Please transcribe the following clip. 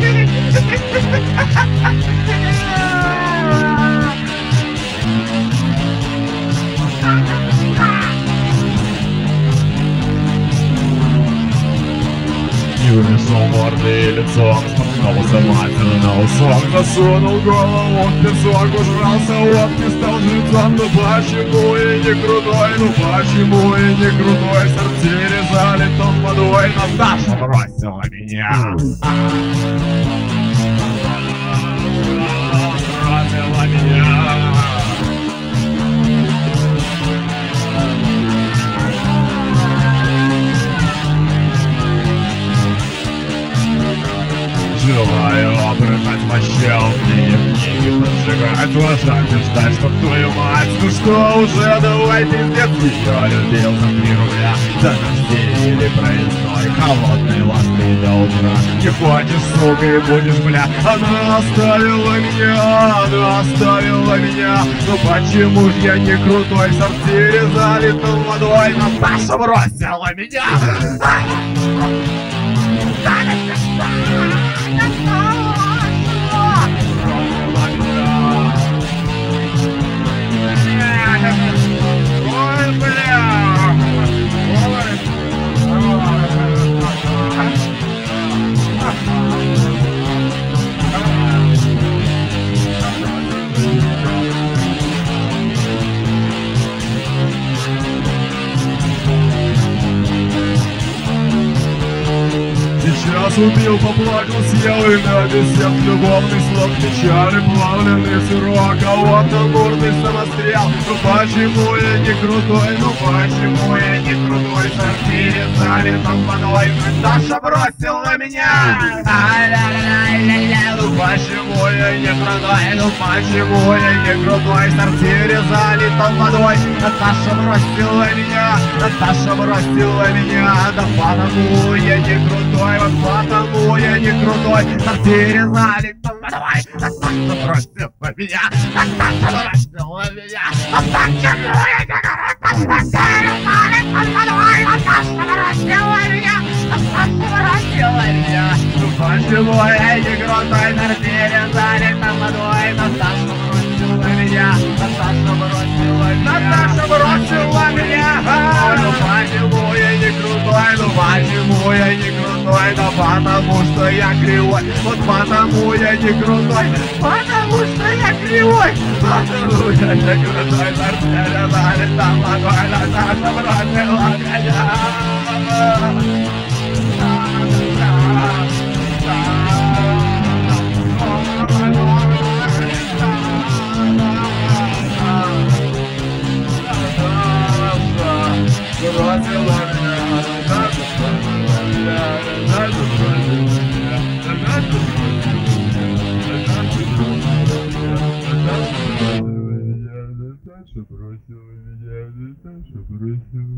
Вышел мордой лицом, споткнулся матерью на усок, засунул голову в песок, ужрался, вот не стал жрецом. Ну почему и не крутой, ну почему и не крутой, в сортире залитом водой Наташа бросила меня. Бросила меня. Желаю обрывать мощелки, книги поджигать глаза, ждать, чтоб твою мать. Ну что уже, давай пиздец. Ее любил за 3 рубля, за рождение или проездной, холодной лаской до утра. Не ходишь, сука, и будешь, бля. Она оставила меня. Ну почему ж я не крутой, в сортире залитым водой Наташа бросила меня. Сейчас убил, поплакал, съел и на десерт любовный слог печали, плавленый сырок, а вот амурный самострел. Ну почему я не крутой, ну почему я не крутой, в сортире залитом водой Наташа бросила меня. Ну почему я не крутой, ну почему я не крутой, в сортире залитом водой Наташа бросила меня. Наташа бросила меня, да потому я не крутой, вот потому я не крутой, в сортире залитом водой Наташа бросила меня. Наташа бросила меня. Почему я не крутой, в сортире залитом водой Наташа бросила меня. Наташа бросила меня. Ну почему я не крутой, в сортире залитом водой Наташа бросила меня. Наташа бросила меня. Наташа бросила меня. Ну почему я не крутой, ну почему я не крутой, да потому что я кривой. Вот потому я не крутой, потому что я кривой. Потому я не крутой, в сортире залитом водой Наташа бросила меня. Бросила меня, бросила меня.